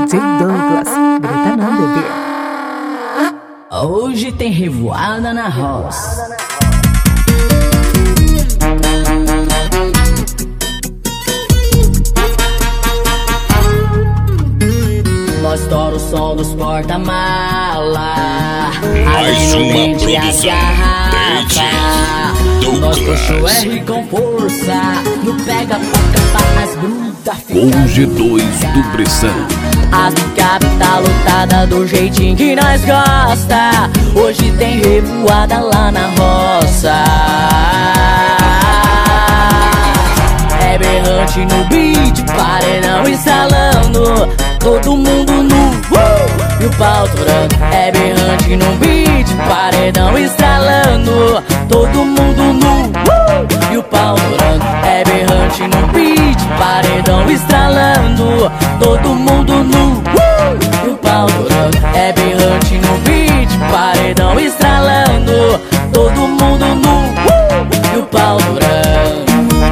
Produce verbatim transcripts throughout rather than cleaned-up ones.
J Douglas, grita não, bebê. Hoje tem revoada na roça. Nós estoura o som dos porta-mala. Mais uma produção Dente Nosso Douglas. R com força. No pega faca faz gruda. Com o G dois do Bressan. As capital lotada do jeitinho que nós gosta. Hoje tem revoada lá na roça. É berrante no beat, paredão instalando. Todo mundo nu, uh, e o pau torando. É berrante no beat, paredão estralando. Todo mundo nu, uh, e o pau torando. É berrante no beat, paredão estralando. Todo mundo nu, uh, e o pau torando. É berrante no beat, paredão estralando. Todo mundo nu, uh, e o pau torando.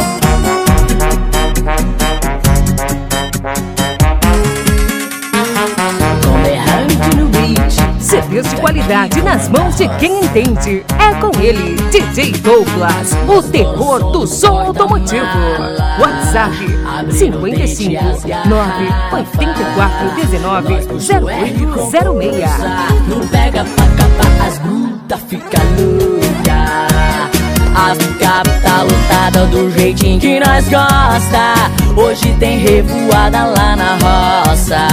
Serviço de qualidade nas mãos de quem entende. É com ele, D J Douglas, o terror do som automotivo. WhatsApp cinco cinco nove oito quatro um nove zero oito zero seis. Não pega faca, as brutas fica louca. As capital lotada do jeitinho que nós gosta. Hoje tem revoada lá na roça.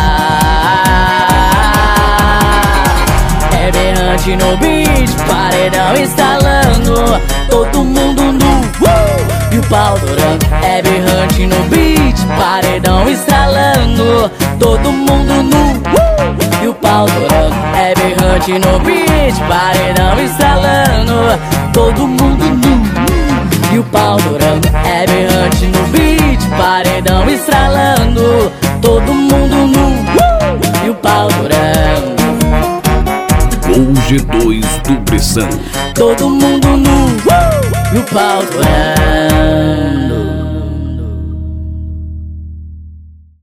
É berrante no beat, paredão instalando. Todo mundo nu, uh, e o pau durando. É berrante no beat, paredão instalando. Todo mundo nu, uh, e o pau durando. É berrante no beat, paredão instalando. Todo mundo nu, e o pau durando. É berrante no beat, paredão estralando. Todo mundo nu, uh, e o pau durando. Com o G dois do Bressan. Todo mundo nu, uh, e o pau doendo.